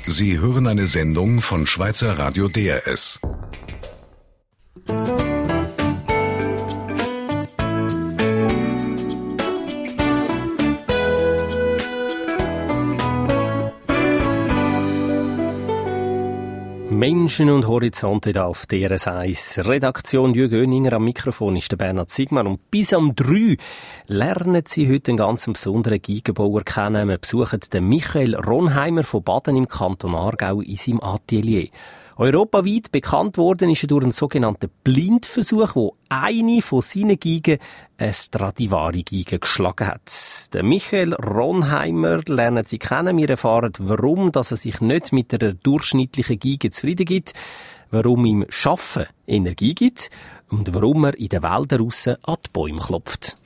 Sie hören eine Sendung von Schweizer Radio DRS. Menschen und Horizonte da auf DRS 1. Redaktion Jürgen Oeninger, am Mikrofon ist der Bernhard Sigmar. Und bis um 3 lernen Sie heute einen ganz besonderen Geigenbauer kennen. Wir besuchen den Michael Ronheimer von Baden im Kanton Aargau in seinem Atelier. Europaweit bekannt worden ist er durch einen sogenannten Blindversuch, wo eine von seinen Geigen eine Stradivari-Geige geschlagen hat. Den Michael Ronheimer lernen Sie kennen. Wir erfahren, warum dass er sich nicht mit einer durchschnittlichen Geige zufrieden gibt, warum ihm Schaffen Energie gibt und warum er in den Wäldern draussen an die Bäume klopft.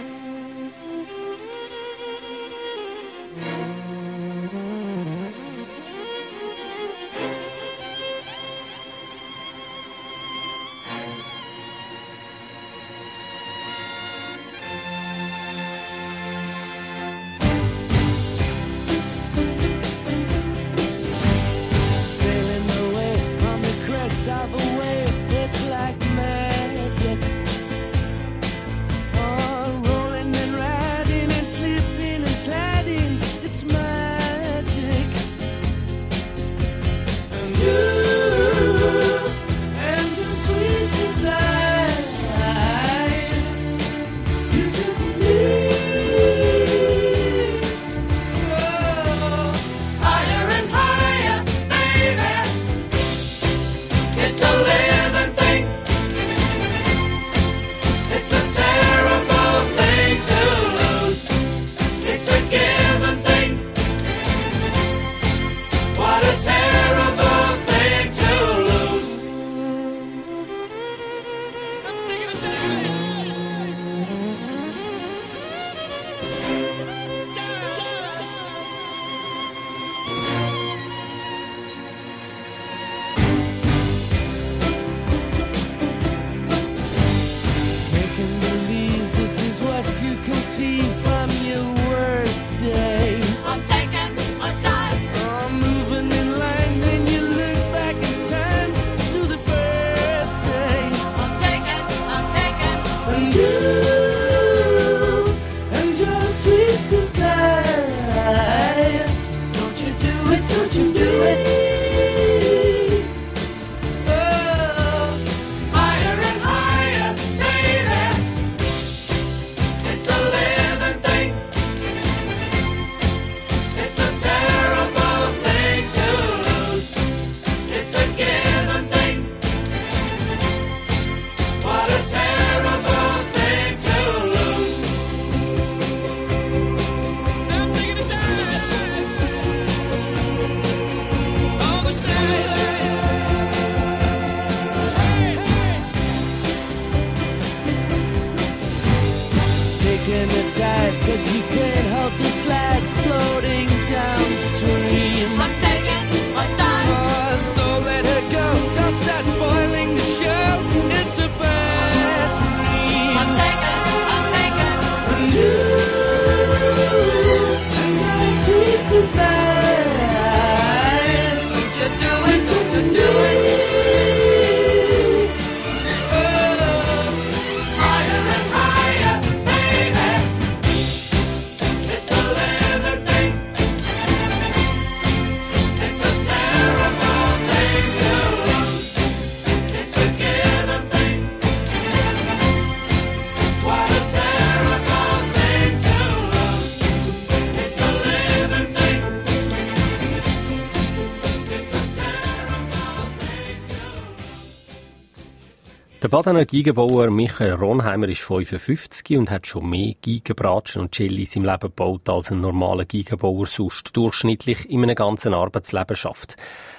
Der Badener Geigenbauer Michael Ronheimer ist 55 und hat schon mehr Geigenbratschen und Celli in seinem Leben gebaut, als ein normaler Geigenbauer sonst durchschnittlich in einem ganzen Arbeitsleben schafft.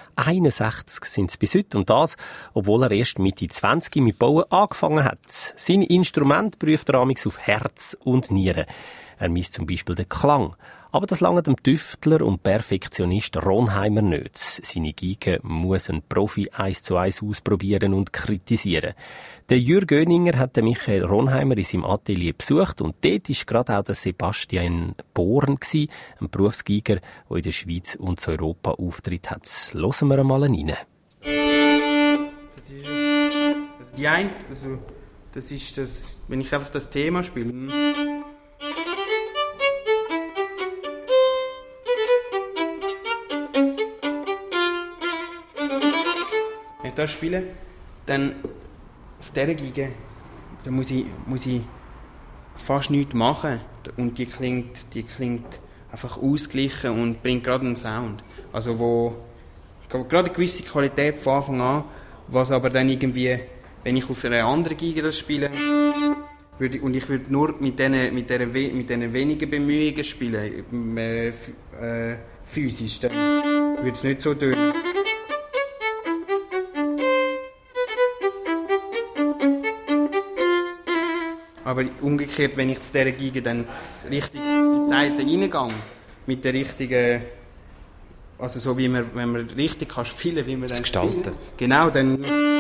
61 sind es bis heute und das, obwohl er erst Mitte 20 mit Bauen angefangen hat. Sein Instrument prüft er amigs auf Herz und Nieren. Er misst zum Beispiel den Klang. Aber das langt dem Tüftler und Perfektionist Ronheimer nicht. Seine Geige muss ein Profi 1:1 ausprobieren und kritisieren. Der Jürg Göninger hat den Michael Ronheimer in seinem Atelier besucht und dort war gerade auch der Sebastian Born, ein Berufsgeiger, der in der Schweiz und in Europa Auftritt hat. Hören wir einmal rein. Das ist das, wenn ich einfach das Thema spiele. Wenn ich das spiele, dann auf dieser Geige, dann muss ich fast nichts machen. Und die klingt einfach ausgeglichen und bringt gerade einen Sound. Also wo gerade eine gewisse Qualität von Anfang an, was aber dann irgendwie, wenn ich auf einer anderen Geige das spiele, und ich würde nur mit diesen wenigen Bemühungen spielen, physisch, dann würde es nicht so durch. Aber umgekehrt, wenn ich auf dieser Geige dann richtig in die Seite reingehe, mit der richtigen, also so wie man, wenn man richtig kann spielen, wie man dann gestalten. Spielt, genau, dann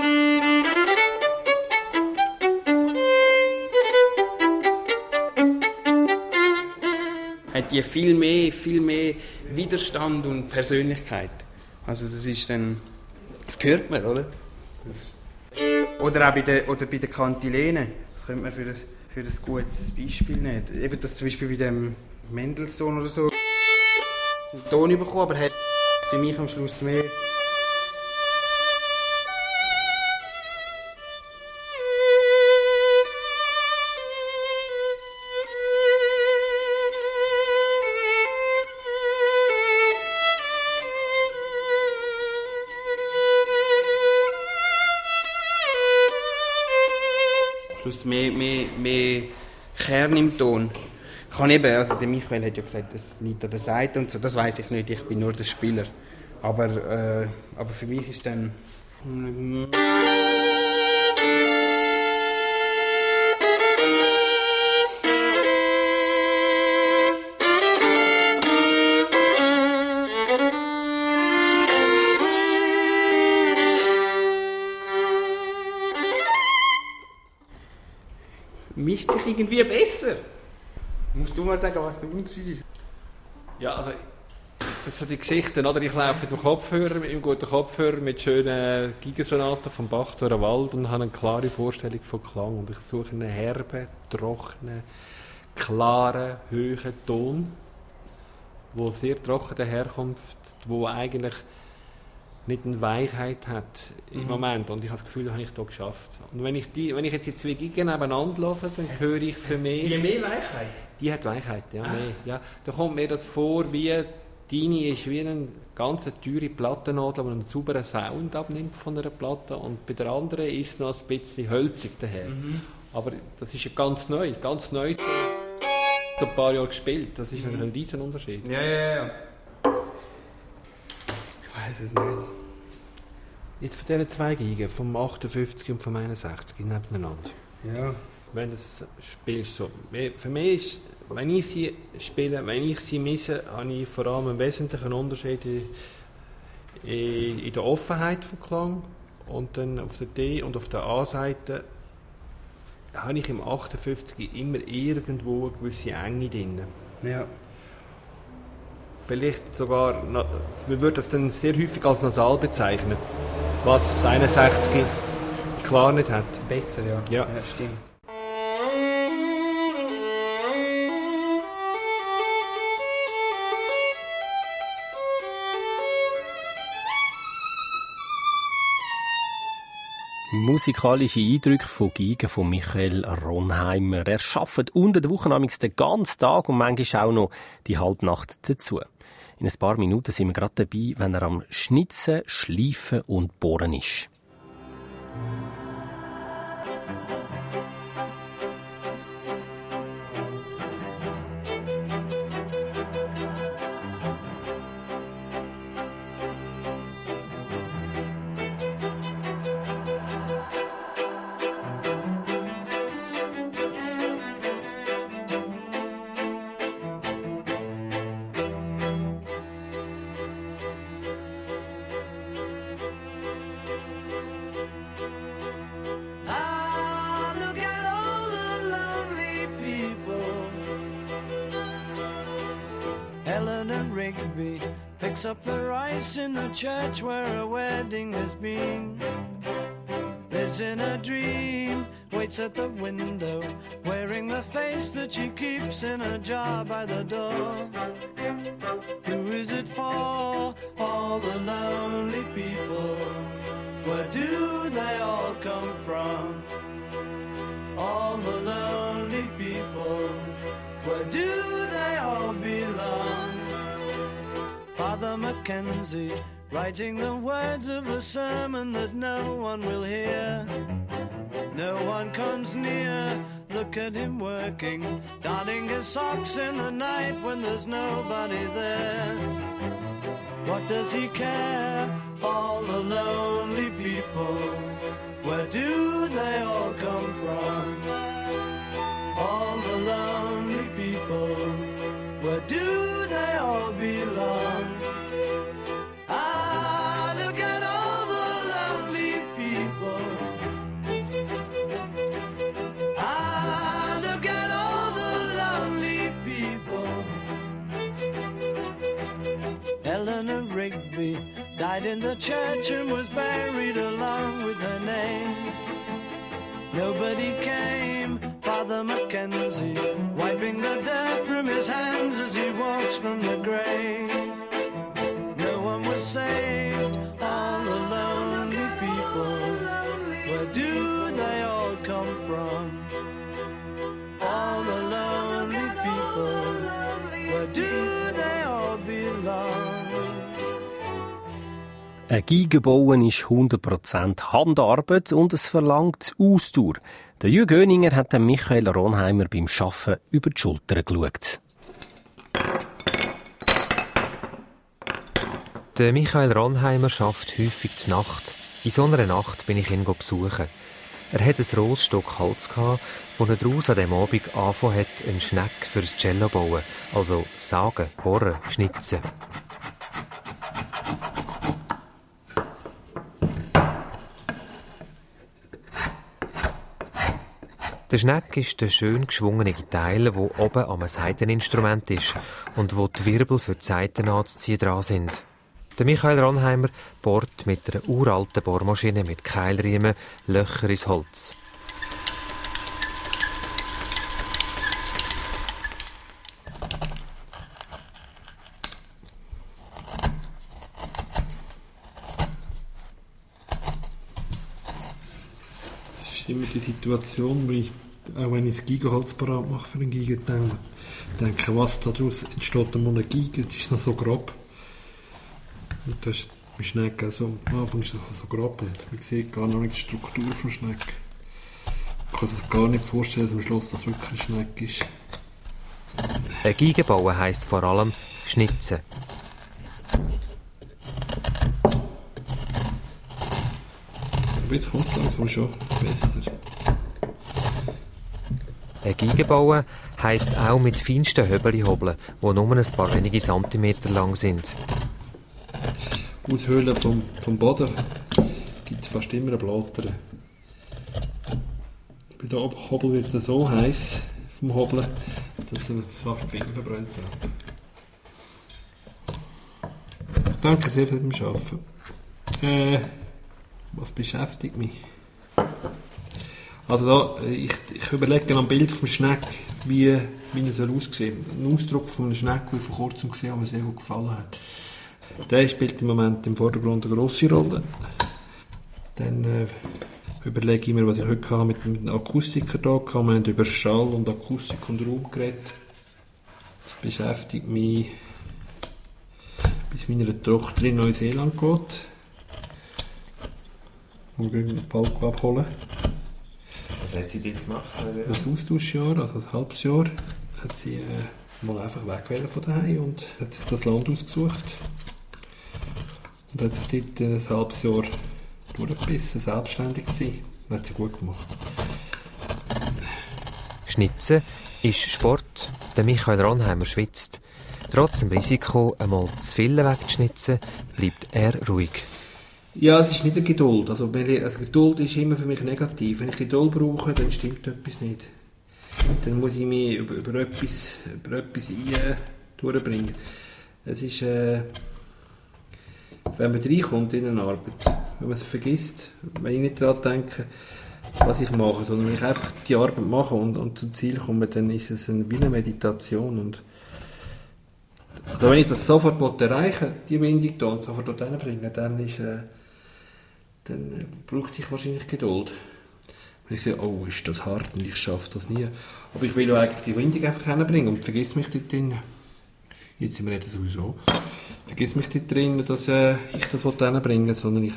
hat die viel mehr Widerstand und Persönlichkeit. Also das ist dann, das hört man, oder? Oder auch bei der Kantilene. Das könnte man für ein gutes Beispiel nehmen. Eben das zum Beispiel bei dem Mendelssohn oder so einen Ton bekommen, aber hat für mich am Schluss mehr. Mehr Kern im Ton. Kann eben, also der Michael hat ja gesagt, das liegt an der Seite und so, das weiß ich nicht, ich bin nur der Spieler. Aber für mich ist dann... mischt sich irgendwie besser. Musst du mal sagen, was der Unterschied ist? Ja, also das sind die Geschichten, oder? Ich laufe mit dem Kopfhörer, mit einem guten Kopfhörer, mit schönen Gigasonaten vom Bach durch den Wald und habe eine klare Vorstellung von Klang. Und ich suche einen herben, trockenen, klaren, hohen Ton, der sehr trocken daherkommt, der eigentlich nicht eine Weichheit hat im Moment. Und ich habe das Gefühl, das habe ich hier geschafft. Und wenn ich jetzt die zwei Gigen nebeneinander höre, dann höre ich für mich... Die mehr Weichheit? Die hat Weichheit, ja. Mehr, ja. Da kommt mir das vor, wie deine ist wie eine ganz teure Plattennadel, die einen sauberen Sound abnimmt von einer Platte. Und bei der anderen ist noch ein bisschen hölzig daher. Aber das ist ja ganz neu so ein paar Jahre gespielt. Das ist ein riesen Unterschied. Ja. Ich weiß es nicht. Jetzt von diesen zwei Gigen, vom 58 und vom 61 nebeneinander. Ja. Wenn du das spielst, so. Für mich ist, wenn ich sie spiele, wenn ich sie misse, habe ich vor allem einen wesentlichen Unterschied in der Offenheit vom Klang. Und dann auf der D- und auf der A-Seite habe ich im 58 immer irgendwo eine gewisse Enge drin. Ja. Vielleicht sogar, man würde das dann sehr häufig als nasal bezeichnen, was das 61 klar nicht hat. Besser, ja. Ja, stimmt. Musikalische Eindrücke von Geigen von Michael Ronheimer. Er arbeitet unter der Woche den ganzen Tag und manchmal auch noch die Halbnacht dazu. In ein paar Minuten sind wir gerade dabei, wenn er am Schnitzen, Schleifen und Bohren ist. picks up the rice in the church where a wedding has been. Lives in a dream, waits at the window, wearing the face that she keeps in a jar by the door. Who is it for? All the lonely people. Where do they all come from? All the lonely people. Where do they all belong? Father Mackenzie, writing the words of a sermon that no one will hear. No one comes near, look at him working, darning his socks in the night when there's nobody there. What does he care? All the lonely people, where do they all come from? All the lonely people, where do they all belong? Ah, look at all the lonely people. Ah, look at all the lonely people. Eleanor Rigby died in the church and was buried along with her name. Nobody came, Father Mackenzie, wiping the dirt from his hands as he walks from the grave. No one was saved, all the lonely people. Where do they all come from? All the lonely people. Where do they all belong? Ein Geige bauen ist 100% Handarbeit und es verlangt Ausdauer. Der Jürg Oeninger hat dem Michael Ronheimer beim Arbeiten über die Schulter geschaut. Der Michael Ronheimer arbeitet häufig zur Nacht. In so einer Nacht bin ich ihn besuchen. Er hatte ein rohes Stück Holz, wo er daraus an diesem Abend angefangen hat, einen Schneck für das Cello zu bauen. Also sagen, bohren, schnitzen. Der Schneck ist der schön geschwungene Teil, der oben am Saiteninstrument ist und wo die Wirbel für die Saiten anzuziehen dran sind. Der Michael Ronheimer bohrt mit einer uralten Bohrmaschine mit Keilriemen Löcher ins Holz. Das ist immer die Situation, wo ich, auch wenn ich das Geigenholz parat mache für einen Geigenteil, denke, was daraus entsteht, eine Geige, das ist noch so grob. Und das ist beim Schneck also, am Anfang ist es so grob und man sieht gar noch nicht die Struktur vom Schneck. Man kann sich gar nicht vorstellen, dass am Schluss das wirklich ein Schneck ist. Ein Geige bauen heisst vor allem schnitzen. Aber jetzt kommt es langsam schon besser. Ein Geige bauen heisst auch mit feinsten Höbeln hobeln, die nur ein paar wenige Zentimeter lang sind. Aushöhlen vom Boden gibt es fast immer eine Blattern. Bei der Hobel wird es so heiß vom Hobeln, dass er fast die Finger verbrennt hat. Danke sehr für das Arbeiten. Was beschäftigt mich? Also da, ich überlege am Bild vom Schneck, wie er aussehen soll. Ein Ausdruck von einem Schneck, den ich vor kurzem gesehen habe, der mir sehr gut gefallen hat. Der spielt im Moment im Vordergrund eine grosse Rolle. Dann überlege ich mir, was ich heute habe mit einem Akustiker da hatte. Wir haben über Schall und Akustik und Raum geredet. Das beschäftigt mich, bis meine Tochter in Neuseeland geht. Und wir gehen bald abholen. Was hat sie dort gemacht? Ein Austauschjahr, also ein halbes Jahr, hat sie mal einfach weg von daheim und hat sich das Land ausgesucht. Und hat sich dort ein halbes Jahr durchgebissen, selbstständig gewesen. Das hat sie gut gemacht. Schnitzen ist Sport. Der Michael Ronheimer schwitzt. Trotz dem Risiko, einmal zu viel wegzuschnitzen, bleibt er ruhig. Ja, es ist nicht eine Geduld. Also Geduld ist immer für mich negativ. Wenn ich Geduld brauche, dann stimmt etwas nicht. Dann muss ich mich über etwas durchbringen. Es ist wenn man reinkommt in eine Arbeit, wenn man es vergisst, wenn ich nicht daran denke, was ich mache, sondern ich einfach die Arbeit mache und zum Ziel komme, dann ist es wie eine Meditation. Und also wenn ich das sofort erreichen will, die Windung da und sofort dort hinbringen, dann brauchte ich wahrscheinlich Geduld. Wenn ich sage, oh, ist das hart und ich schaffe das nie. Aber ich will ja eigentlich die Windung einfach hinbringen und vergiss mich dort drin. Jetzt sind wir reden sowieso. Vergiss mich dort drin, dass ich das hinbringen will, sondern ich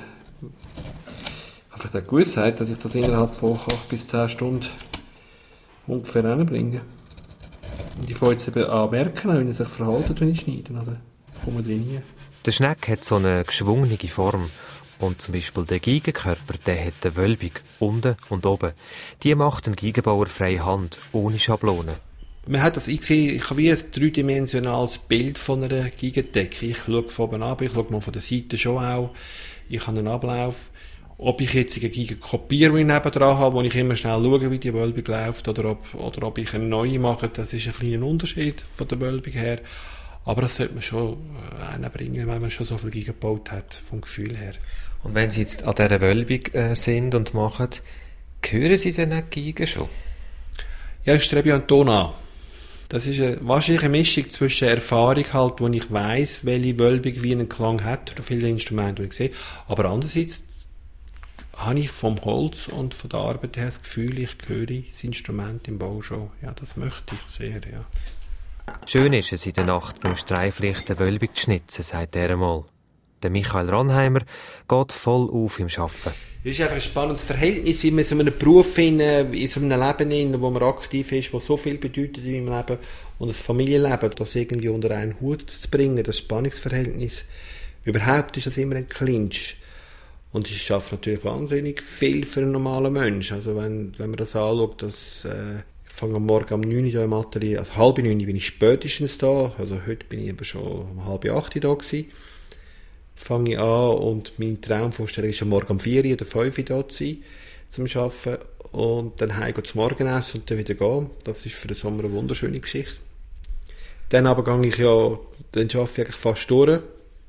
habe die Gewissheit, dass ich das innerhalb von 8 bis 10 Stunden ungefähr hinbringe. Und ich fange jetzt eben an merken, wenn er sich verhält, wenn ich schneide. Also komme drin hin. Der Schneck hat so eine geschwungene Form. Und zum Beispiel der Geigenkörper, der hat eine Wölbung unten und oben. Die macht ein Geigenbauer freie Hand, ohne Schablone. Man hat das, ich habe wie ein dreidimensionales Bild von einer Geigendecke. Ich schaue von oben ab, ich schaue mal von der Seite schon auch. Ich habe einen Ablauf. Ob ich jetzt eine Geige kopiere, die ich nebendran habe, wo ich immer schnell schaue, wie die Wölbung läuft, oder ob ich eine neue mache, das ist ein kleiner Unterschied von der Wölbung her. Aber das sollte man schon bringen, wenn man schon so viel Geigen gebaut hat, vom Gefühl her. Und wenn Sie jetzt an dieser Wölbung sind und machen, hören Sie dann die Geigen schon? Ja, ich strebe ja einen Ton an. Das ist wahrscheinlich eine Mischung zwischen Erfahrung, halt, wo ich weiss, welche Wölbung wie einen Klang hat, oder viele Instrumente, die ich sehe. Aber andererseits habe ich vom Holz und von der Arbeit her das Gefühl, ich höre das Instrument im Bau schon. Ja, das möchte ich sehr, ja. Schön ist es in der Nacht beim Streiflicht eine Wölbung zu schnitzen, sagt er einmal. Der Michael Ranheimer geht voll auf im Arbeiten. Es ist einfach ein spannendes Verhältnis, wie man so einen Beruf in so einem Leben, wo man aktiv ist, was so viel bedeutet in meinem Leben, und das Familienleben, das irgendwie unter einen Hut zu bringen, das Spannungsverhältnis. Überhaupt ist das immer ein Clinch. Und es schafft natürlich wahnsinnig viel für einen normalen Menschen. Also wenn man das anschaut, ich fange am Morgen um 9 Uhr im Atelier, also 7:30 bin ich spätestens da, also heute bin ich eben schon um 7:30 da gewesen. Fange ich an und meine Traumvorstellung ist am Morgen um 4 oder 5 Uhr da zu sein, zum Arbeiten, und dann heim zum Morgenessen und dann wieder gehen. Das ist für den Sommer eine wunderschöne Geschichte. Dann aber dann arbeite ich eigentlich fast durch.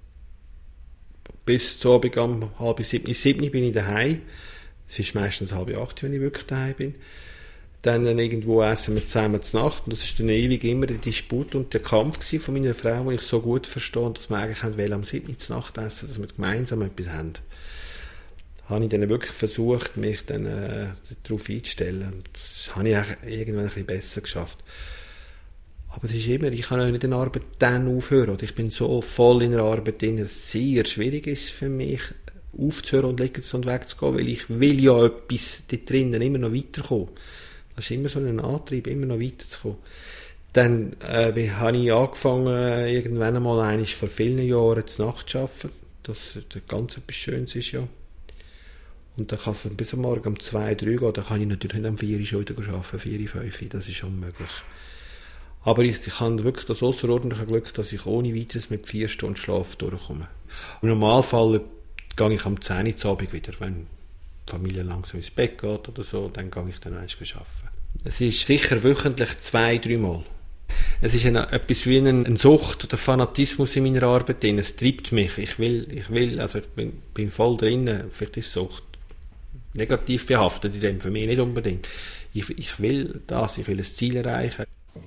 Bis zu Abend um 6:30 bin ich daheim. Es ist meistens 7:30, wenn ich wirklich daheim bin. Dann irgendwo essen wir zusammen zur Nacht. Und das ist dann ewig immer der Disput und der Kampf von meiner Frau, den ich so gut verstehe, dass wir eigentlich am 7 zur Nacht essen, dass wir gemeinsam etwas haben. Da habe ich dann wirklich versucht, mich dann darauf einzustellen. Das habe ich irgendwann ein bisschen besser geschafft. Aber es ist immer, ich kann auch nicht in der Arbeit dann aufhören. Oder ich bin so voll in der Arbeit drin, dass es sehr schwierig ist für mich, aufzuhören und liegen und wegzugehen, weil ich will ja etwas dort drinnen immer noch weiterkommen. Das ist immer so ein Antrieb, immer noch weiterzukommen. Dann habe ich angefangen, irgendwann einmal vor vielen Jahren zur Nacht zu arbeiten. Das ganz etwas Schönes ist ja. Und dann kann es bis am Morgen um 2, 3 gehen, dann kann ich natürlich nicht am 4 schon wieder arbeiten, 4, 5, das ist unmöglich. Aber ich habe wirklich das außerordentliche Glück, dass ich ohne weiteres mit 4 Stunden Schlaf durchkomme. Im Normalfall gehe ich am 10 Uhr Abend wieder, wenn die Familie langsam ins Bett geht oder so, dann gehe ich dann arbeiten. Es ist sicher wöchentlich 2, 3 Mal. Es ist etwas wie eine Sucht oder Fanatismus in meiner Arbeit drin. Es treibt mich. Ich bin voll drin. Vielleicht ist Sucht negativ behaftet in dem, für mich nicht unbedingt. Ich will das, ich will ein Ziel erreichen.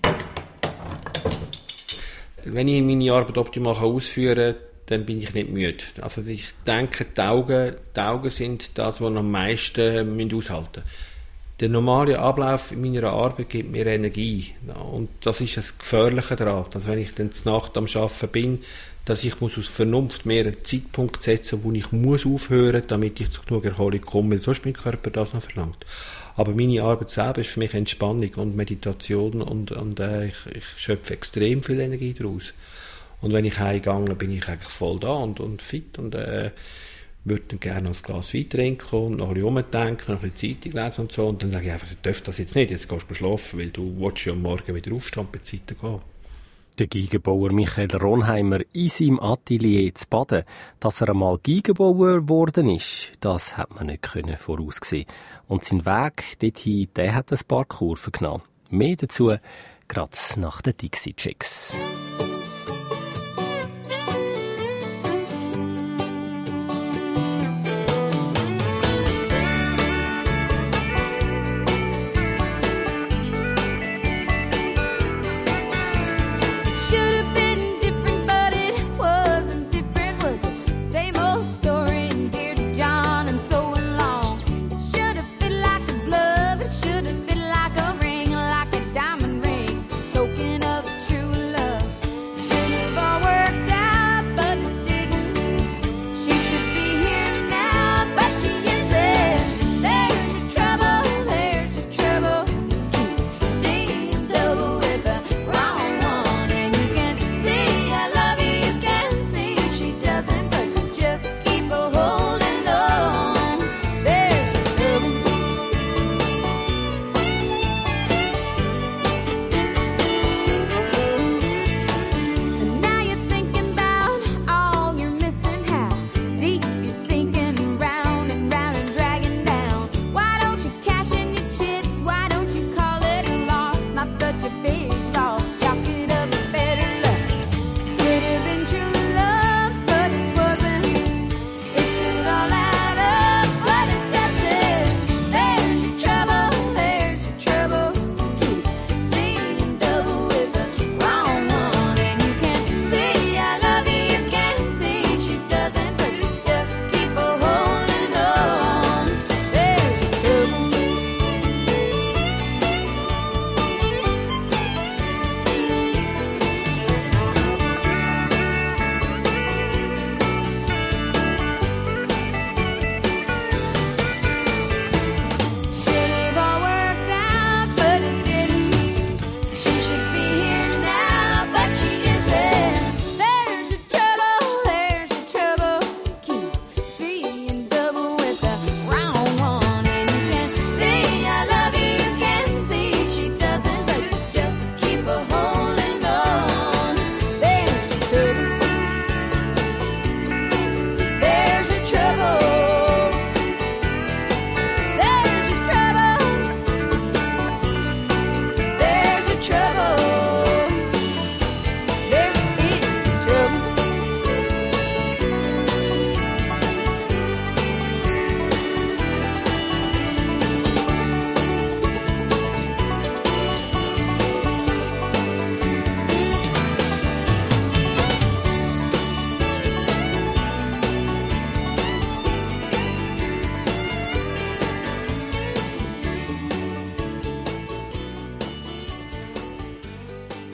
Wenn ich meine Arbeit optimal ausführen kann, dann bin ich nicht müde. Also ich denke, die Augen sind das, was am meisten aushalten müssen. Der normale Ablauf in meiner Arbeit gibt mir Energie. Und das ist das Gefährliche daran, dass wenn ich dann zur Nacht am Arbeiten bin, dass ich aus Vernunft mehr einen Zeitpunkt setzen muss, wo ich muss aufhören, damit ich zu genug Erholung komme, weil sonst mein Körper das noch verlangt. Aber meine Arbeit selber ist für mich Entspannung und Meditation und ich schöpfe extrem viel Energie daraus. Und wenn ich heimgegangen bin ich eigentlich voll da und fit und würde dann gerne ein Glas Wein trinken und noch ein bisschen rumdenken, noch ein bisschen Zeitung lesen und so. Und dann sage ich einfach, du darfst das jetzt nicht, jetzt gehst du schlafen, weil du willst ja am Morgen wieder aufstehen und bei Zeiten gehen. Der Geigenbauer Michael Ranheimer in seinem Atelier zu Baden. Dass er einmal Geigenbauer geworden ist, das hat man nicht voraussehen. Und sein Weg dorthin, der hat ein paar Kurven genommen. Mehr dazu gerade nach den Dixie Chicks.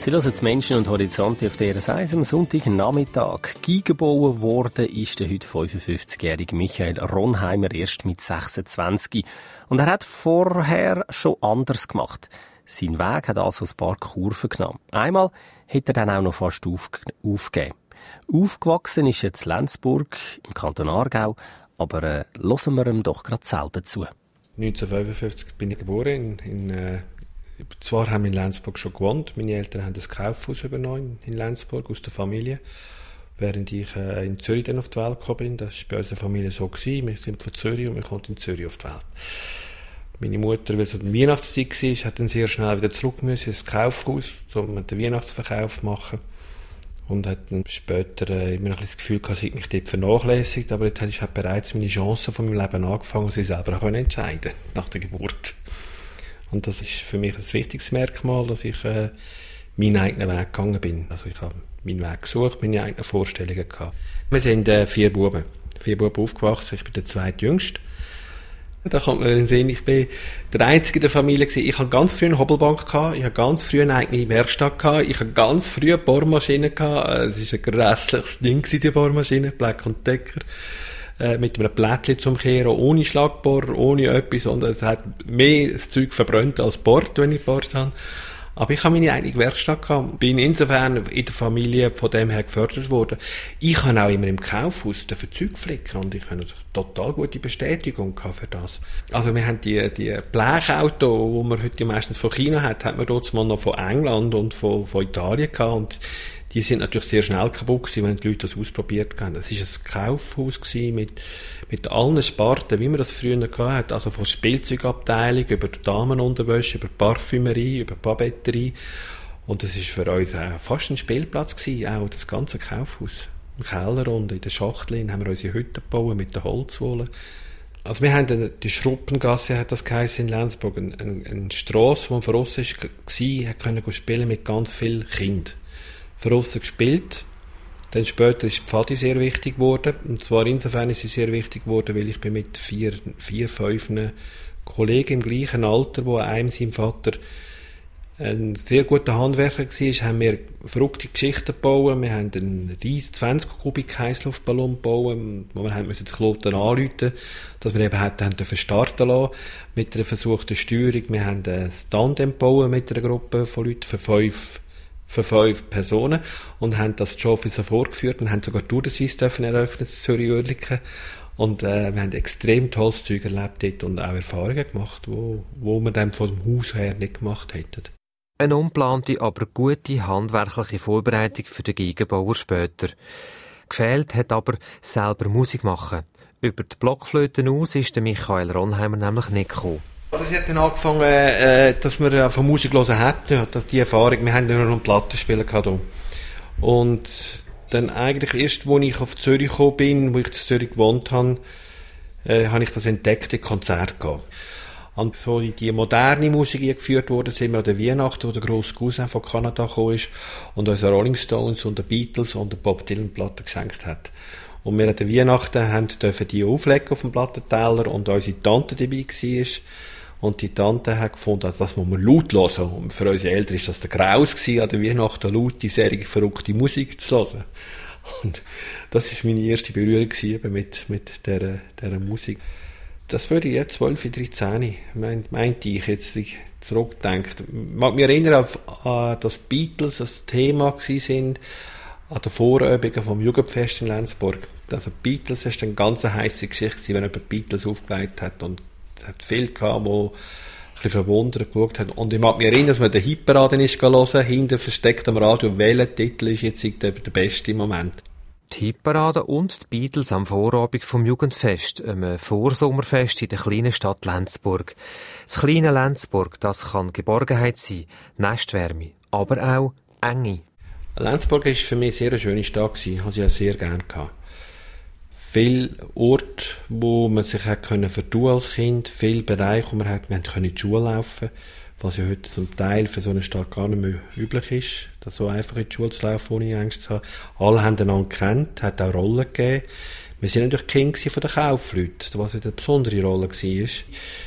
Sie hören die Menschen und Horizonte auf DRS 1 am Sonntagnachmittag. Geigenbauer worden ist der heute 55-jährige Michael Ronheimer erst mit 26. Und er hat vorher schon anders gemacht. Sein Weg hat also ein paar Kurven genommen. Einmal hat er dann auch noch fast aufgegeben. Aufgewachsen ist er in Lenzburg im Kanton Aargau, aber hören wir ihm doch gerade selber zu. 1955 bin ich geboren. Zwar haben wir in Lenzburg schon gewohnt. Meine Eltern haben das Kaufhaus übernommen in Lenzburg aus der Familie. Während ich in Zürich dann auf die Welt gekommen bin, das war bei unserer Familie so gewesen. Wir sind von Zürich und wir kommen in Zürich auf die Welt. Meine Mutter, weil es so eine Weihnachtszeit war, hat dann sehr schnell wieder zurück müssen ins Kaufhaus, um den Weihnachtsverkauf zu machen. Und hat dann später immer noch ein das Gefühl gehabt, sie hat mich dort vernachlässigt, aber jetzt habe ich bereits meine Chancen von meinem Leben angefangen und sie selber auch entscheiden nach der Geburt. Und das ist für mich ein wichtiges Merkmal, dass ich meinen eigenen Weg gegangen bin. Also ich habe meinen Weg gesucht, meine eigenen Vorstellungen gehabt. Wir sind 4 Buben aufgewachsen, ich bin der zweitjüngste. Da kommt man in den Sinn, ich bin der Einzige in der Familie gewesen. Ich hatte ganz früh eine Hobelbank gehabt, ich hatte ganz früh eine eigene Werkstatt gehabt, ich hatte ganz früh eine Bohrmaschine gehabt. Es war ein grässliches Ding, die Bohrmaschine, Black & Decker, mit einem Plättchen zum Kehren, ohne Schlagbohrer, ohne etwas, und es hat mehr das Zeug verbrannt als Bohrt, wenn ich gebohrt habe. Aber ich habe meine eigene Werkstatt gehabt, bin insofern in der Familie von dem her gefördert worden. Ich habe auch immer im Kaufhaus Zeug flicken und ich habe eine total gute Bestätigung gehabt für das. Also wir haben die Blechauto, die man heute meistens von China hat man dort mal noch von England und von Italien gehabt, und die sind natürlich sehr schnell kaputt gewesen, wenn die Leute das ausprobiert haben. Es war ein Kaufhaus gewesen mit allen Sparten, wie man das früher hatte, also von Spielzeugabteilung über Damenunterwäsche, über Parfümerie, über Papeterie. Und das war für uns auch fast ein Spielplatz gewesen, auch das ganze Kaufhaus. Im Keller und in den Schachteln haben wir unsere Hütten gebaut mit der Holzwolle. Also wir haben die Schruppengasse, hat das geheißen in Lenzburg, eine Strasse, die voraus war, konnte spielen mit ganz vielen Kindern. Voraus gespielt. Dann später ist die Pfadi sehr wichtig geworden. Und zwar insofern ist sie sehr wichtig geworden, weil ich bin mit 4, 5 Kollegen im gleichen Alter, wo einem sein Vater ein sehr guter Handwerker war, haben wir verrückte Geschichten gebaut. Wir haben einen riesen 20 Kubik Heißluftballon gebaut, wo wir das Kloten anrufen, dass wir eben hätten starten lassen mit einer versuchten Steuerung. Wir haben ein Tandem gebaut mit einer Gruppe von Leuten für 5 Personen und haben das schon so vorgeführt und haben sogar Tour de Suisse eröffnet, Zürich-Oerlikon. Und wir haben extrem tolles Zeug erlebt dort und auch Erfahrungen gemacht, wo wir dann von dem Haus her nicht gemacht hätten. Eine ungeplante, aber gute handwerkliche Vorbereitung für den Geigenbauer später. Gefehlt hat aber selber Musik machen. Über die Blockflöte aus ist der Michael Ronheimer nämlich nicht gekommen. Es hat dann angefangen, dass wir von Musik hören hatten, die Erfahrung. Wir haben ja noch Plattenspieler gehabt. Und dann eigentlich erst, als ich auf Zürich gekommen bin, wo ich in Zürich gewohnt habe, habe ich das entdeckte Konzert gehabt. Und so die moderne Musik eingeführt wurde, sind wir an der Weihnachten, wo der grosse Cousin von Kanada gekommen ist und uns Rolling Stones und die Beatles und die Bob Dylan Platte geschenkt hat. Und wir an der Weihnachten dürfen die auflegen auf dem Plattenteller und unsere Tante dabei war. Und die Tante hat gefunden, also das muss man laut hören. Und für unsere Eltern war das der Graus gewesen, an der Weihnachten laut die sehr verrückte Musik zu hören. Und das war meine erste Berührung mit dieser Musik. Das würde ich jetzt 12, 13, meinte ich jetzt zurückdenkt. Ich mag mich erinnern, dass Beatles das Thema waren an den Vorübungen vom Jugendfest in Lenzburg. Also Beatles war eine ganz heisse Geschichte, wenn jemand Beatles aufgelegt hat, und es hat viele gehabt, die ein bisschen verwundert geschaut haben. Und ich mag mich erinnern, dass man den Hitparaden ist hören, hinter versteckt am Radio, welcher Titel ist jetzt der beste im Moment. Die Hitparade und die Beatles am Vorabend vom Jugendfest, einem Vorsommerfest in der kleinen Stadt Lenzburg. Das kleine Lenzburg, das kann Geborgenheit sein, Nestwärme, aber auch Enge. Lenzburg war für mich eine sehr schöne Stadt, habe ich auch sehr gerne gehabt. Viele Orte, wo man sich vertun als Kind, viele Bereiche, wo wir konnten in die Schule laufen, was ja heute zum Teil für so eine Stadt gar nicht mehr üblich ist, dass so einfach in die Schule zu laufen, ohne Angst zu haben. Alle haben einander gekannt, hat auch Rollen gegeben. Wir waren natürlich Kinder von den Kaufleuten, was wieder eine besondere Rolle war.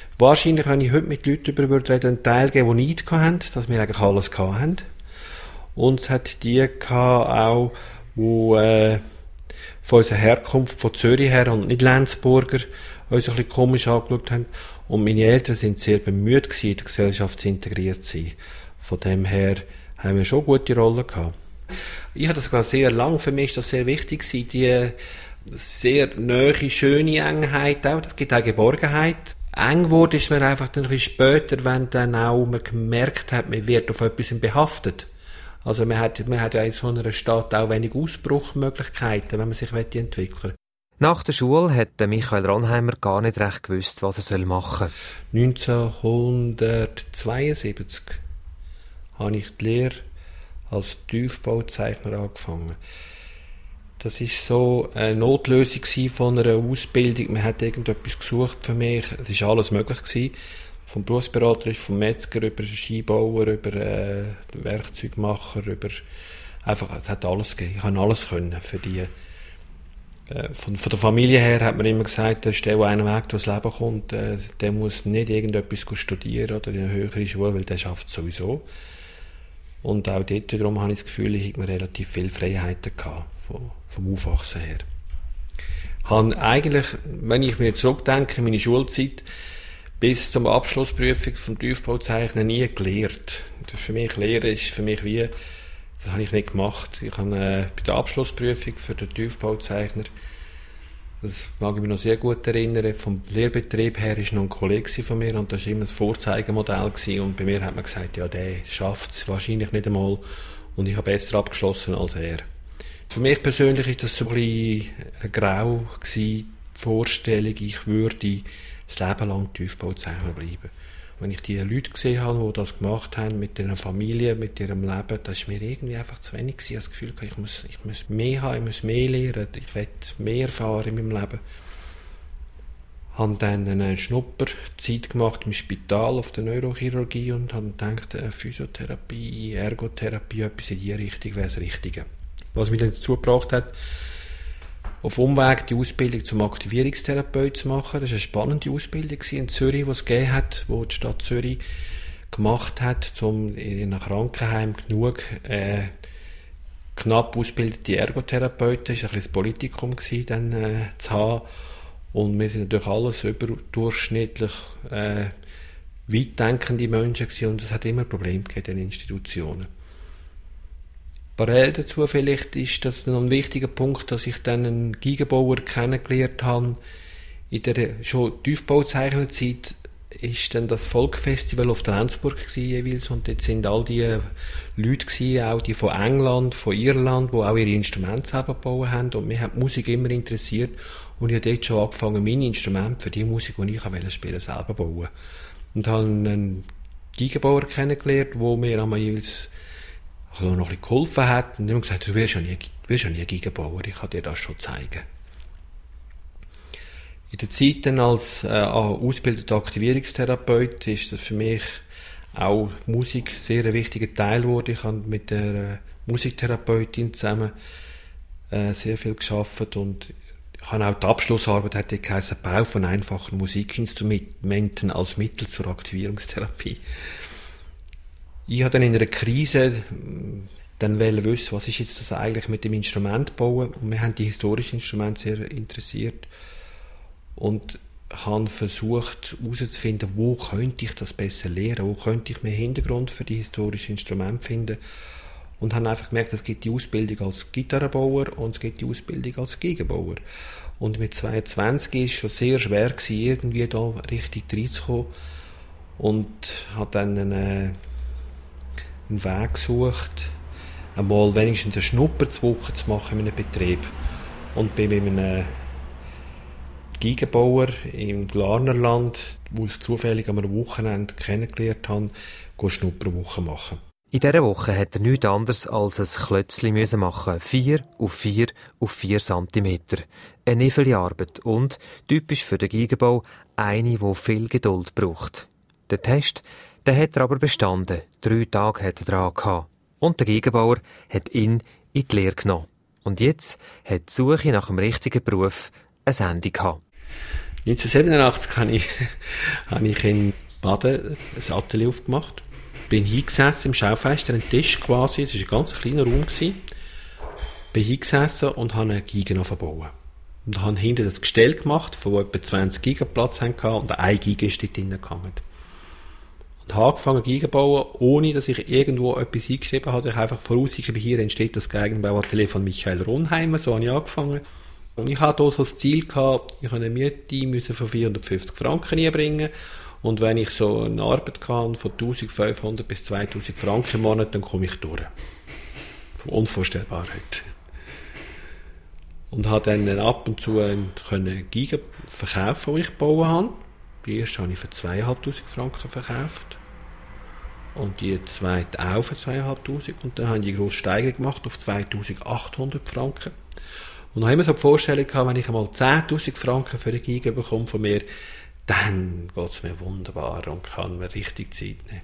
Wahrscheinlich, wenn ich heute mit Leuten darüber reden, einen Teil geben, die nichts hatten, dass wir eigentlich alles hatten. Und es hat die auch, die von unserer Herkunft, von Zürich her und nicht Lenzburger, uns ein bisschen komisch angeschaut haben. Und meine Eltern sind sehr bemüht gewesen, in der Gesellschaft zu integriert zu sein. Von dem her haben wir schon eine gute Rolle gehabt. Ich habe das sogar sehr lang, für mich ist das sehr wichtig gewesen, die sehr nahe, schöne Engheit auch, das gibt auch Geborgenheit. Eng wurde ist mir einfach dann ein bisschen später, wenn dann auch man gemerkt hat, man wird auf etwas behaftet. Also man hat ja in so einer Stadt auch wenig Ausbruchmöglichkeiten, wenn man sich entwickeln will. Nach der Schule hat Michael Ranheimer gar nicht recht gewusst, was er machen soll. 1972 habe ich die Lehre als Tiefbauzeichner angefangen. Das war so eine Notlösung von einer Ausbildung. Man hat irgendetwas gesucht für mich. Es war alles möglich gewesen. Vom Berufsberater, vom Metzger, über Skibauer, über Werkzeugmacher, es hat alles gegeben. Ich konnte alles können für die. Von der Familie her hat man immer gesagt, der, der einen Weg durchs Leben kommt, der muss nicht irgendetwas studieren oder in einer höheren Schule, weil der schafft es sowieso. Und auch dort darum habe ich das Gefühl, ich hatte relativ viele Freiheiten gehabt, vom Aufwachsen her. Ich habe eigentlich, wenn ich mir zurückdenke, meine Schulzeit bis zur Abschlussprüfung vom Tiefbauzeichnen nie gelehrt. Lehren ist für mich wie, das habe ich nicht gemacht. Ich habe bei der Abschlussprüfung für den Tiefbauzeichner, das mag ich mich noch sehr gut erinnern, vom Lehrbetrieb her war noch ein Kollege von mir und das war immer ein Vorzeigemodell gewesen. Und bei mir hat man gesagt, ja, der schafft es wahrscheinlich nicht einmal und ich habe besser abgeschlossen als er. Für mich persönlich ist das so ein bisschen eine grau gewesen, die Vorstellung, ich würde das Leben lang Tiefbauzeichner bleiben. Wenn ich die Leute gesehen habe, die das gemacht haben, mit ihrer Familie, mit ihrem Leben, das war mir irgendwie einfach zu wenig gewesen. Ich habe das Gefühl, ich muss mehr haben, ich muss mehr lernen, ich will mehr erfahren in meinem Leben. Ich habe dann eine Schnupperzeit gemacht im Spital auf der Neurochirurgie und habe gedacht, Physiotherapie, Ergotherapie, etwas in die Richtung wäre das Richtige. Was mich dann dazu gebracht hat, auf Umweg die Ausbildung zum Aktivierungstherapeut zu machen. Das war eine spannende Ausbildung in Zürich, die es gegeben hat, die die Stadt Zürich gemacht hat, um in einem Krankenheim genug knapp ausgebildete Ergotherapeuten, das war ein bisschen das Politikum dann, zu haben. Und wir sind natürlich alles überdurchschnittlich weitdenkende Menschen gewesen, und es hat immer Probleme gegeben in den Institutionen. Parallel dazu vielleicht ist das noch ein wichtiger Punkt, dass ich dann einen Geigenbauer kennengelernt habe. In der schon Tiefbauzeichnerzeit ist dann das Folkfestival auf der Lenzburg jeweils, und dort sind all die Leute gewesen, auch die von England, von Irland, die auch ihre Instrumente selber gebaut haben, und mich hat die Musik immer interessiert und ich habe dort schon angefangen, meine Instrumente für die Musik, die ich spielen wollte, selber bauen. Und habe einen Geigenbauer kennengelernt, der mir einmal jeweils noch ein bisschen geholfen hat, und immer gesagt, du wirst ja nie Geigenbauer, ich kann dir das schon zeigen. In der Zeit dann als ausgebildeter Aktivierungstherapeut ist das für mich auch Musik sehr ein wichtiger Teil geworden. Ich habe mit der Musiktherapeutin zusammen sehr viel gearbeitet, und ich habe auch die Abschlussarbeit, hat die geheißen, Bau von einfachen Musikinstrumenten als Mittel zur Aktivierungstherapie. Ich habe dann in einer Krise dann wissen, was ist jetzt das eigentlich mit dem Instrument bauen, und wir haben die historischen Instrumente sehr interessiert und habe versucht herauszufinden, wo könnte ich das besser lernen, wo könnte ich mehr Hintergrund für die historischen Instrumente finden, und habe einfach gemerkt, es gibt die Ausbildung als Gitarrenbauer und es gibt die Ausbildung als Geigenbauer. Und mit 22 war es schon sehr schwer gewesen, irgendwie da richtig reinzukommen, und habe dann einen Weg gesucht, einmal wenigstens eine Schnupperwoche zu machen in einem Betrieb. Und bin mit einem Geigenbauer im Glarnerland, wo ich zufällig am Wochenende kennengelernt habe, eine Schnupperwoche machen. In dieser Woche hat er nichts anderes als ein Klötzchen machen. 4 auf 4 auf 4 cm. Eine niffelige Arbeit und, typisch für den Geigenbau, eine, die viel Geduld braucht. Der Test, den hat er aber bestanden. 3 Tage hat er dran gehabt. Und der Geigenbauer hat ihn in die Lehre genommen. Und jetzt hat die Suche nach dem richtigen Beruf ein Ende gehabt. 1987 habe ich in Baden ein Atelier aufgemacht. bin hingesessen im Schaufenster, ein Tisch quasi, es war ein ganz kleiner Raum gewesen. Bin hingesessen und habe eine Geige verbauen. Und habe hinten das Gestell gemacht, wo etwa 20 Giga Platz hatten, und eine Giga ist dort drinnen gehangen. Und habe angefangen Giga zu bauen, ohne dass ich irgendwo etwas eingeschrieben habe. Ich habe einfach vorausgeschrieben, hier entsteht das Geigenbauatelier von Michael Ronheimer, so habe ich angefangen. Und ich hatte hier so das Ziel gehabt, ich habe eine Miete von 450 Franken einbringen. Und wenn ich so eine Arbeit kann von 1500 bis 2000 Franken im Monat, dann komme ich durch. Unvorstellbar heute. Und habe dann ab und zu Giga verkaufen, die ich gebaut habe. Die erste habe ich für 2'500 Franken verkauft. Und die zweite auch für 2'500. Und dann habe ich die grosse Steigerung gemacht auf 2800 Franken. Und dann habe ich immer so die Vorstellung gehabt, wenn ich einmal 10'000 Franken für eine Giga bekomme von mir, dann geht es mir wunderbar und kann mir richtig Zeit nehmen.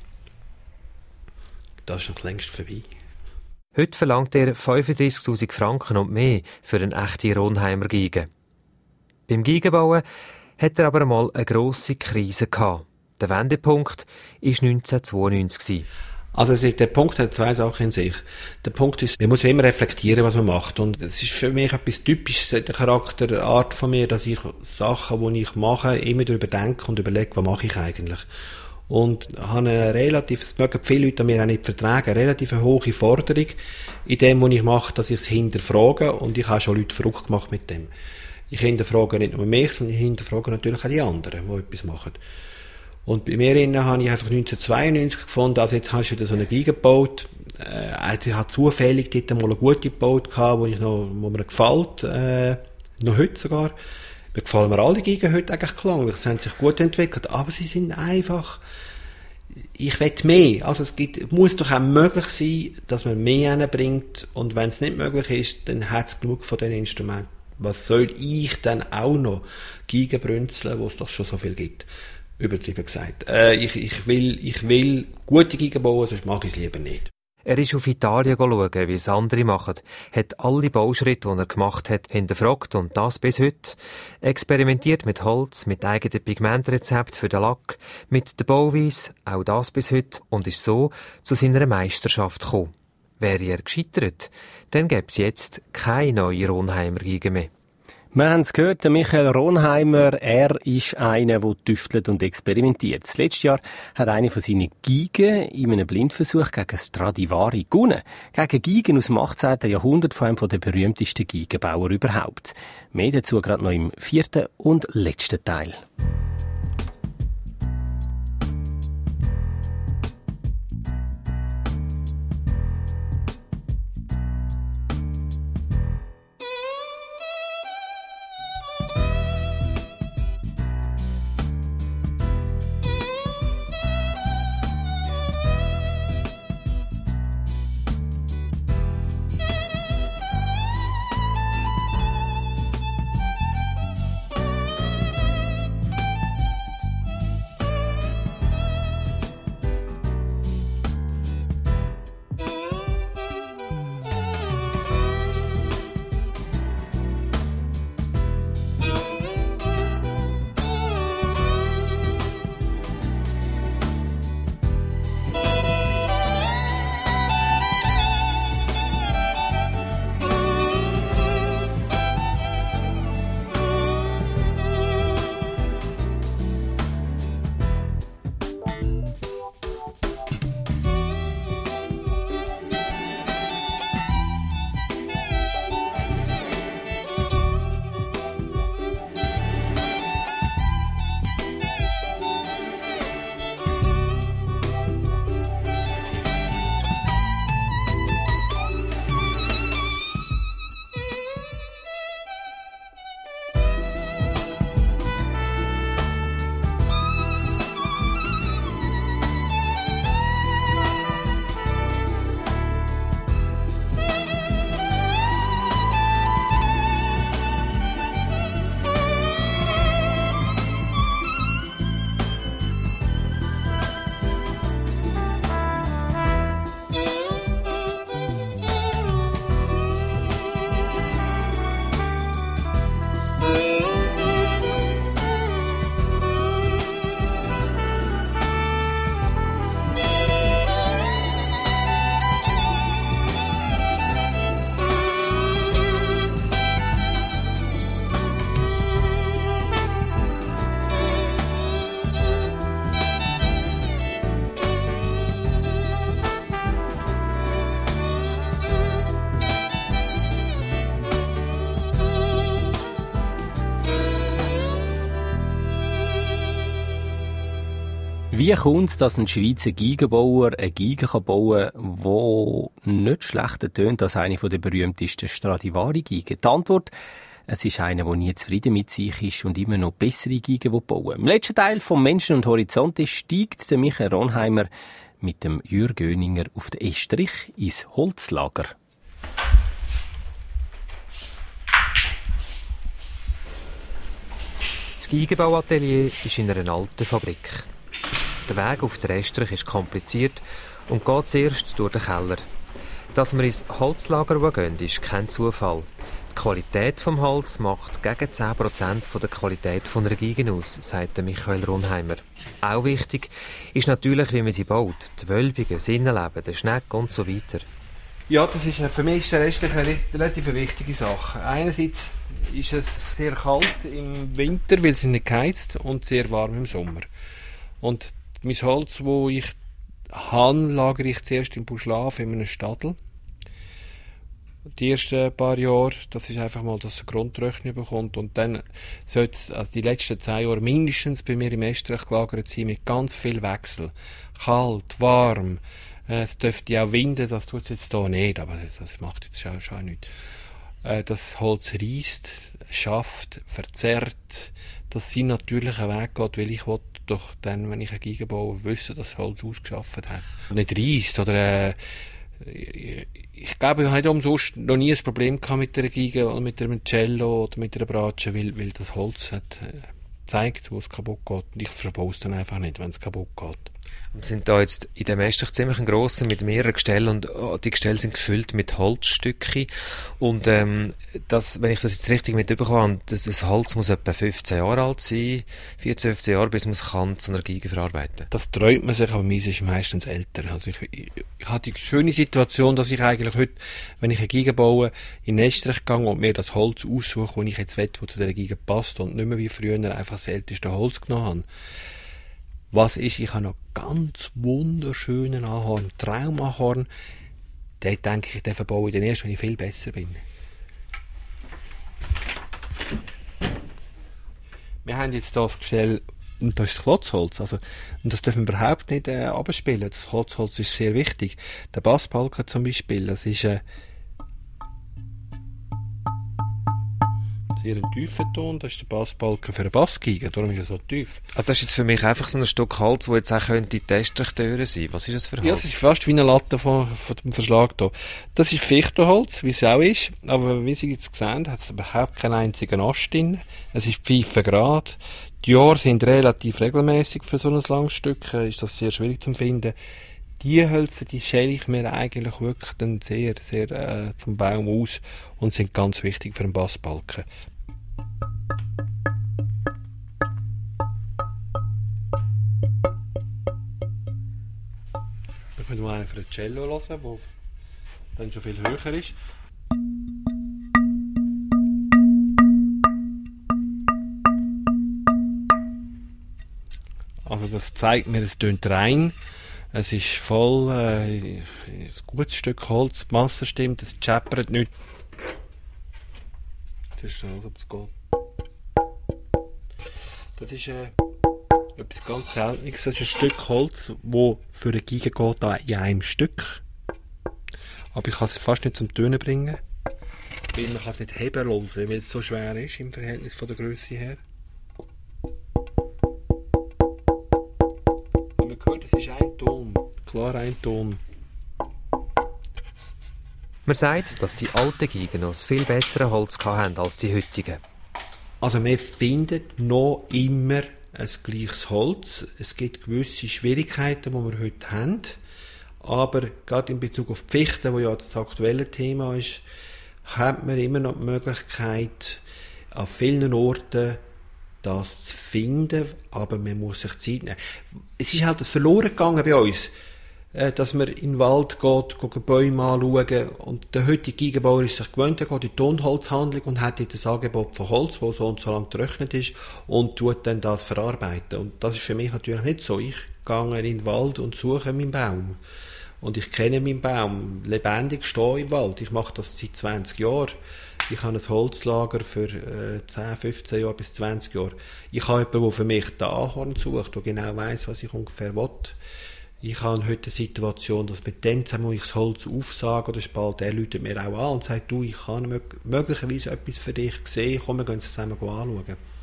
Das ist noch längst vorbei. Heute verlangt er 35'000 Franken und mehr für eine echte Ronheimer Geige. Beim Geigenbauen hat er aber einmal eine grosse Krise gehabt. Der Wendepunkt war 1992. Also der Punkt hat zwei Sachen in sich. Der Punkt ist, man muss immer reflektieren, was man macht. Und es ist für mich etwas Typisches, der Charakterart von mir, dass ich Sachen, die ich mache, immer darüber denke und überlege, was mache ich eigentlich. Und habe eine relativ, das mögen viele Leute an mir auch nicht vertragen, eine relativ hohe Forderung in dem, was ich mache, dass ich es hinterfrage. Und ich habe schon Leute verrückt gemacht mit dem. Ich hinterfrage nicht nur mich, sondern ich hinterfrage natürlich auch die anderen, die etwas machen. Und bei mir habe ich einfach 1992 gefunden, also jetzt habe ich wieder so eine Giga gebaut. Ich habe zufällig dort mal eine gute gebaut, wo mir gefällt, noch heute sogar. Mir gefallen mir alle Giga heute eigentlich klang, sie haben sich gut entwickelt, aber sie sind einfach, ich will mehr. Also muss doch auch möglich sein, dass man mehr hinbringt, und wenn es nicht möglich ist, dann hat es genug von diesen Instrumenten. Was soll ich dann auch noch Giga brünzeln, wo es doch schon so viel gibt? Übertrieben gesagt. Ich will gute Giga bauen, sonst mache ich es lieber nicht. Er ist auf Italien schauen, wie es andere machen, hat alle Bauschritte, die er gemacht hat, hinterfragt, und das bis heute. Experimentiert mit Holz, mit eigenen Pigmentrezepten für den Lack, mit der Bauweise, auch das bis heute, und ist so zu seiner Meisterschaft gekommen. Wäre er gescheitert, dann gäbe es jetzt keine neue Ronheimer Geige mehr. Wir haben es gehört, der Michael Ronheimer, er ist einer, der tüftelt und experimentiert. Das letzte Jahr hat eine von seinen Geigen in einem Blindversuch gegen Stradivari gewonnen. Gegen Geigen aus dem 18. Jahrhundert, von einem der berühmtesten Geigenbauer überhaupt. Mehr dazu gerade noch im 4. und letzten Teil. Wie kommt es, dass ein Schweizer Geigenbauer eine Geige bauen kann, die nicht schlechter tönt als eine der berühmtesten Stradivari-Geigen? Die Antwort: Es ist einer, der nie zufrieden mit sich ist und immer noch bessere Geigen bauen will. Im letzten Teil vom Menschen und Horizont steigt der Michael Ronheimer mit dem Jürg Göninger auf den Estrich ins Holzlager. Das Geigenbauatelier ist in einer alten Fabrik. Der Weg auf den Estrich ist kompliziert und geht zuerst durch den Keller. Dass wir ins Holzlager gehen, ist kein Zufall. Die Qualität des Holz macht gegen 10% der Qualität einer Geige aus, sagt Michael Ronheimer. Auch wichtig ist natürlich, wie man sie baut. Die Wölbungen, das Innenleben, der Schneck und so weiter. Ja, das ist, für mich ist der Estrich eine relativ wichtige Sache. Einerseits ist es sehr kalt im Winter, weil es nicht geheizt, und sehr warm im Sommer. Und mein Holz, das ich habe, lagere ich zuerst im Buschlaf in einem Stadel. Die ersten paar Jahre, das ist einfach mal, dass es eine Grundtrocknung bekommt. Und dann sollte es, also die letzten 10 Jahre mindestens bei mir im Estrich gelagert sein, mit ganz viel Wechsel. Kalt, warm. Es dürfte auch winden, das tut es jetzt hier nicht, aber das macht jetzt schon nichts. Das Holz reisst, schafft, verzerrt, dass sie natürlich einen Weg geht, weil ich will doch dann, wenn ich eine Geige baue, wissen, dass das Holz ausgeschafft hat. Nicht reisst oder ich glaube, ich habe nicht umsonst noch nie ein Problem gehabt mit einer Geige oder mit einem Cello oder mit einer Bratsche, weil das Holz hat zeigt, wo es kaputt geht. Und ich verbaue es dann einfach nicht, wenn es kaputt geht. Wir sind da jetzt in dem Estrich ziemlich grossen mit mehreren Gestellen und die Gestelle sind gefüllt mit Holzstückchen. Und wenn ich das jetzt richtig mitbekommen habe, das Holz muss etwa 15 Jahre alt sein, 14, 15 Jahre, bis man es kann zu einer Geige verarbeiten. Das träumt man sich, aber meins ist meistens älter. Also ich habe die schöne Situation, dass ich eigentlich heute, wenn ich eine Geige baue, in den Estrich gehe und mir das Holz aussuche, das ich jetzt will, das zu dieser Geige passt und nicht mehr wie früher einfach das älteste Holz genommen habe. Was ist, ich habe noch ganz wunderschönen Ahorn, Traumahorn. Den denke ich, den verbaue ich dann erst, wenn ich viel besser bin. Wir haben jetzt das Gestell, und das ist Klotzholz, und das dürfen wir überhaupt nicht abspielen. Das Klotzholz ist sehr wichtig. Der Bassbalken zum Beispiel, das ist sehr ein tiefer Ton, das ist der Bassbalken für eine Bassgeige, darum ist er so tief. Also das ist jetzt für mich einfach so ein Stück Holz, das jetzt auch könnte die Estrichtüre sein. Was ist das für Holz? Ja, das ist fast wie eine Latte von dem Verschlag hier. Das ist Fichtenholz, wie es auch ist, aber wie Sie jetzt sehen, hat es überhaupt keinen einzigen Ast drin. Es ist pfeifengerade. Die Jahre sind relativ regelmäßig für so ein langes Stück, ist das sehr schwierig zu finden. Die Hölzer, die schäle ich mir eigentlich wirklich dann sehr, sehr zum Baum aus und sind ganz wichtig für den Bassbalken. Ich würde mal einen für ein Cello hören, der dann schon viel höher ist. Also das zeigt mir, es tönt rein. Es ist voll ein gutes Stück Holz, die Masse stimmt, es scheppert nicht. Das ist so, als ob es geht. Das ist etwas ganz Seltenes. Das ist ein Stück Holz, das für eine Geige geht in einem Stück. Aber ich kann es fast nicht zum Tönen bringen, weil man kann es nicht heben lassen, weil es so schwer ist im Verhältnis von der Größe her. Und man hört, es ist ein Ton, klar ein Ton. Man sagt, dass die alten Geigen noch ein viel besseres Holz hatten als die heutigen. Also man findet noch immer ein gleiches Holz. Es gibt gewisse Schwierigkeiten, die wir heute haben. Aber gerade in Bezug auf die Fichte, wo ja das aktuelle Thema ist, hat man immer noch die Möglichkeit, an vielen Orten das zu finden. Aber man muss sich Zeit nehmen. Es ist halt verloren gegangen bei uns, dass man in den Wald geht Bäume anschauen. Und der heutige Geigenbauer ist sich gewöhnt, er geht in die Tonholzhandlung und hat dort das Angebot von Holz, das so und so lang getrocknet ist, und tut dann das verarbeiten. Und das ist für mich natürlich nicht so. Ich gehe in den Wald und suche meinen Baum. Und ich kenne meinen Baum lebendig, stehe im Wald. Ich mache das seit 20 Jahren. Ich habe ein Holzlager für 10, 15 Jahre bis 20 Jahre. Ich habe jemanden, der für mich den Ahorn sucht, der genau weiss, was ich ungefähr will. Ich habe heute eine Situation, dass mit dem zusammen, wo ich das Holz aufsage oder spalte, der läutet mir auch an und sagt, du, ich kann möglicherweise etwas für dich sehen, komm, wir gehen es zusammen anschauen.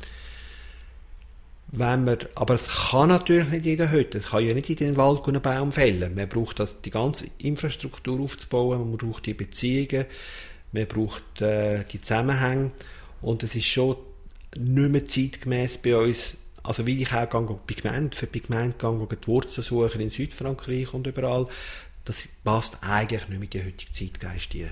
Aber es kann natürlich nicht jeder heute. Es kann ja nicht in den Wald einen Baum fällen. Man braucht die ganze Infrastruktur aufzubauen, man braucht die Beziehungen, man braucht die Zusammenhänge. Und es ist schon nicht mehr zeitgemäß bei uns. Also wie ich auch für Pigment die Wurzeln suchen in Südfrankreich und überall. Das passt eigentlich nicht mit dem heutigen Zeitgeist hier.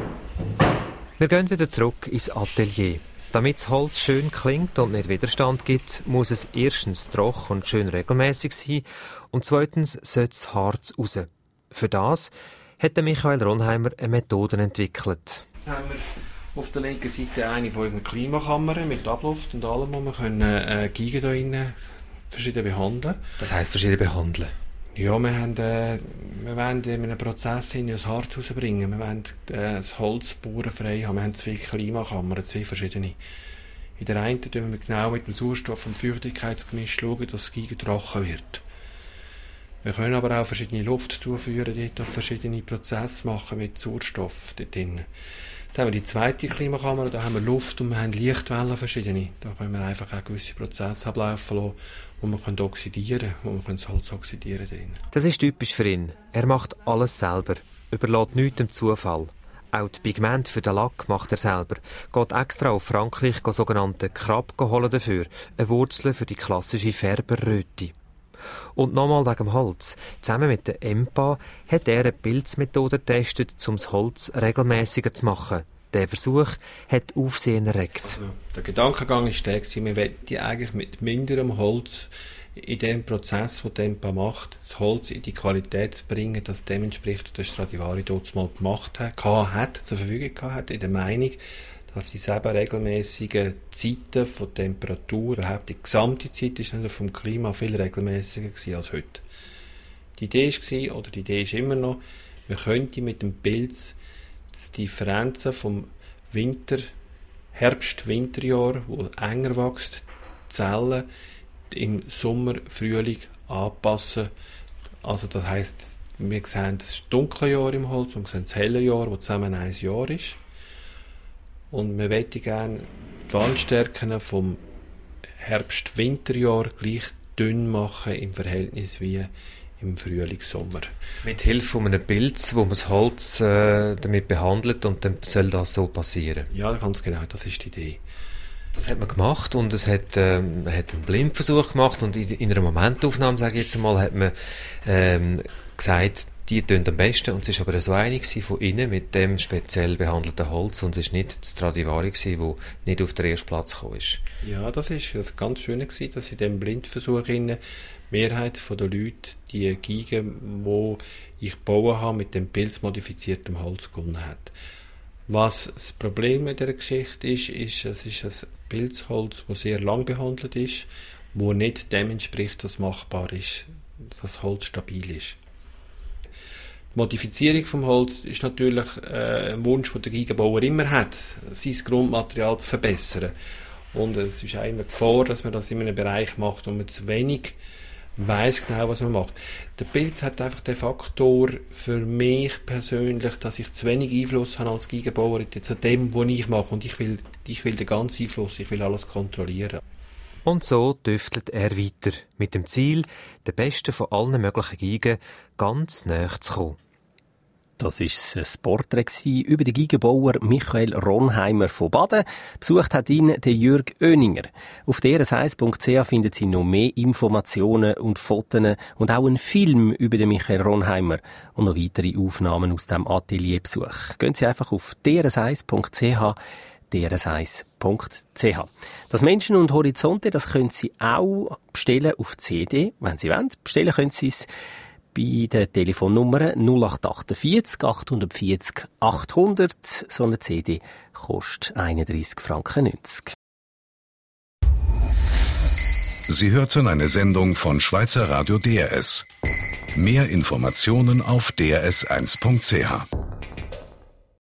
Wir gehen wieder zurück ins Atelier. Damit das Holz schön klingt und nicht Widerstand gibt, muss es erstens trocken und schön regelmäßig sein und zweitens sollte das Harz raus. Für das hat Michael Ronheimer eine Methode entwickelt. Jetzt haben wir auf der linken Seite eine von unseren Klimakammern mit Abluft und allem, wo wir können Geigen da innen verschieden behandeln. Das heisst verschieden behandeln? Ja, wir wollen in einem Prozess das Harz rausbringen. Wir wollen das Holz borenfrei haben. Wir haben 2 Klimakammern, 2 verschiedene. In der einen schauen wir genau mit dem Sauerstoff- und Feuchtigkeitsgemisch schauen, dass das Geigen trocken wird. Wir können aber auch verschiedene Luft zuführen dort und verschiedene Prozesse machen mit Sauerstoff dort drin. Dann haben wir die zweite Klimakammer, da haben wir Luft und wir haben Lichtwellen verschiedene. Da können wir einfach auch gewisse Prozesse ablaufen lassen, wo wir oxidieren können, wo wir das Holz oxidieren drin. Das ist typisch für ihn. Er macht alles selber, überlässt nichts dem Zufall. Auch die Pigmente für den Lack macht er selber. Geht extra auf Frankreich sogenannte Krab holen dafür, eine Wurzel für die klassische Färberröte. Und nochmal wegen dem Holz. Zusammen mit der EMPA hat er eine Pilzmethode getestet, um das Holz regelmäßiger zu machen. Der Versuch hat Aufsehen erregt. Also, der Gedankengang ist der, wir wollen eigentlich mit minderem Holz in dem Prozess, den die EMPA macht, das Holz in die Qualität zu bringen, das dem entspricht, was Stradivari dort mal gemacht hat, zur Verfügung hat, in der Meinung, dass die selber regelmäßigen Zeiten von Temperatur, überhaupt die gesamte Zeit ist nicht vom Klima viel regelmäßiger gewesen als heute. Die Idee war, oder die Idee ist immer noch, man könnte mit dem Pilz die Differenzen vom Herbst-Winterjahr, wo enger wächst, die Zellen im Sommer, Frühling anpassen. Also das heisst, wir sehen das dunkle Jahr im Holz und sehen das helle Jahr, das zusammen ein Jahr ist. Und wir möchten gerne die Wandstärken vom Herbst-Winterjahr gleich dünn machen im Verhältnis wie im Frühling-Sommer. Mit Hilfe von einem Pilz, wo man das Holz damit behandelt und dann soll das so passieren? Ja, ganz genau, das ist die Idee. Das hat man gemacht und es hat einen Blindversuch gemacht und in einer Momentaufnahme, sage ich jetzt einmal, hat man gesagt, die tun am besten und es war aber so einig von innen mit dem speziell behandelten Holz und es war nicht das Stradivari, das nicht auf den ersten Platz gekommen ist. Ja, das war ganz schön, dass in diesem Blindversuch die Mehrheit der Leute die Geigen, die ich gebaut habe, mit dem pilzmodifizierten Holz gewonnen hat. Was das Problem mit dieser Geschichte ist, es ist ein Pilzholz, das sehr lang behandelt ist, wo nicht dem entspricht, was machbar ist, dass das Holz stabil ist. Die Modifizierung vom Holz ist natürlich ein Wunsch, den der Geigenbauer immer hat, sein Grundmaterial zu verbessern. Und es ist auch immer Gefahr, dass man das in einem Bereich macht, wo man zu wenig weiss genau, was man macht. Der Pilz hat einfach den Faktor für mich persönlich, dass ich zu wenig Einfluss habe als Geigenbauer zu dem, was ich mache. Und ich will den ganzen Einfluss, ich will alles kontrollieren. Und so tüftelt er weiter, mit dem Ziel, den besten von allen möglichen Geigen ganz nahe zu kommen. Das war ein Porträt über den Geigenbauer Michael Ronheimer von Baden. Besucht hat ihn der Jürg Oeninger. Auf drs1.ch finden Sie noch mehr Informationen und Fotos und auch einen Film über den Michael Ronheimer und noch weitere Aufnahmen aus dem Atelierbesuch. Gehen Sie einfach auf drs1.ch, drs1.ch. Das Menschen und Horizonte, das können Sie auch bestellen auf CD, wenn Sie wollen. Bestellen können Sie es bei den Telefonnummern 0848 840 800. So eine CD kostet 31,90 Franken. Sie hörten eine Sendung von Schweizer Radio DRS. Mehr Informationen auf drs1.ch.